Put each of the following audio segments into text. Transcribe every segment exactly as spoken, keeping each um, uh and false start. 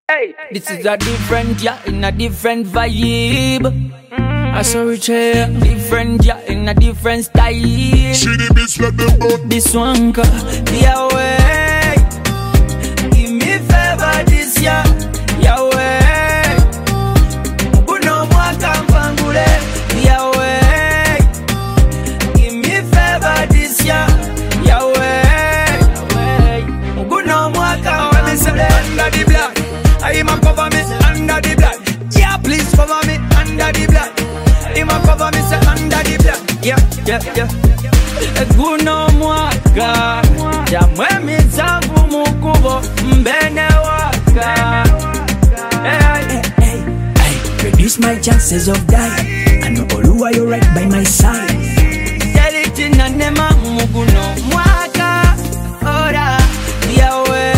Hey, this is a different, yeah, in a different vibe. Mm. I saw it here, different, yeah, in a different style. See the bitch let them burn. This one, Yahweh, give me favor this year, Yahweh. Uno mwaka mpangule, Yahweh, give me favor this year, Yahweh. Uno mwaka mpangule, under the blood. I ma cover me under the blood. Yeah, please cover me under the blood. I ma cover me say under the blood. Yeah, yeah, yeah. Guno mwaka jamwe mitambu mukubo mbene waka. Hey, hey, hey, hey. Reduce my chances of dying. I know Oluwa you're right by my side. Tell it in a nema muguno mwaka. Ora, Yahweh.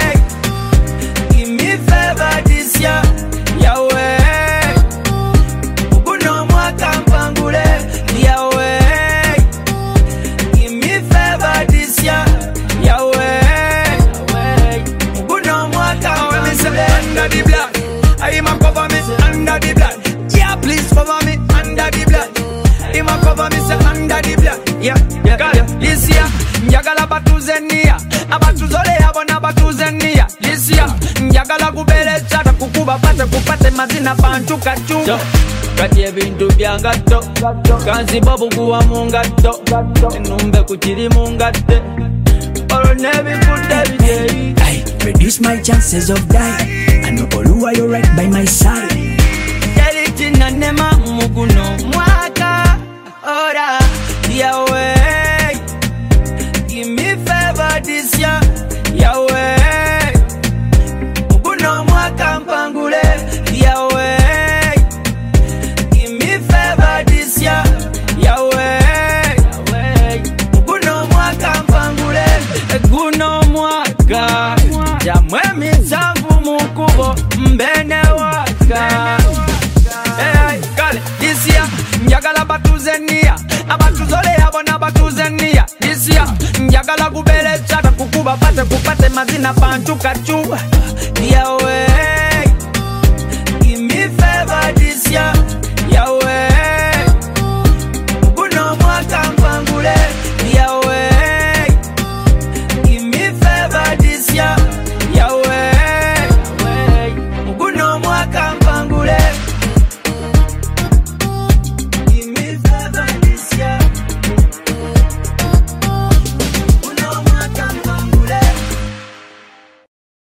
Yahweh, uno mwaka mpangule, Yahweh, give me favor this year, Yahweh, uno mwaka mpangule, under the blood, I ma cover me under the blood, yeah please cover me under the blood, I ma cover me say under the blood, yeah, yeah, yeah, this year, njagala batuzenia, abatuzole abona batuzenia, this year, njagala kubele chata kukuba pate kupate mazina bantu kachu kati ebintu byangato kanzi babu kuwa mungato enumbe kuchiri mungate olo nebikude bidei. I reduce my chances of dying. I know Oluwa you're right by my side. Teliti na nema muguno mwaka ora Yahweh, give me favor this year, Yahweh. Uno mwaka mpangule, Yahweh, give me favor this year, Yahweh. Uno mwaka mpangule, uno mwaka jamwe mitambu mukubo mbene waka. Hey, kale, this year, njagala batuzenia, abatuzole abona batuzenia. This year, njagala kubele chata kukuba pate kupate mazina bantu kachu, Yahweh.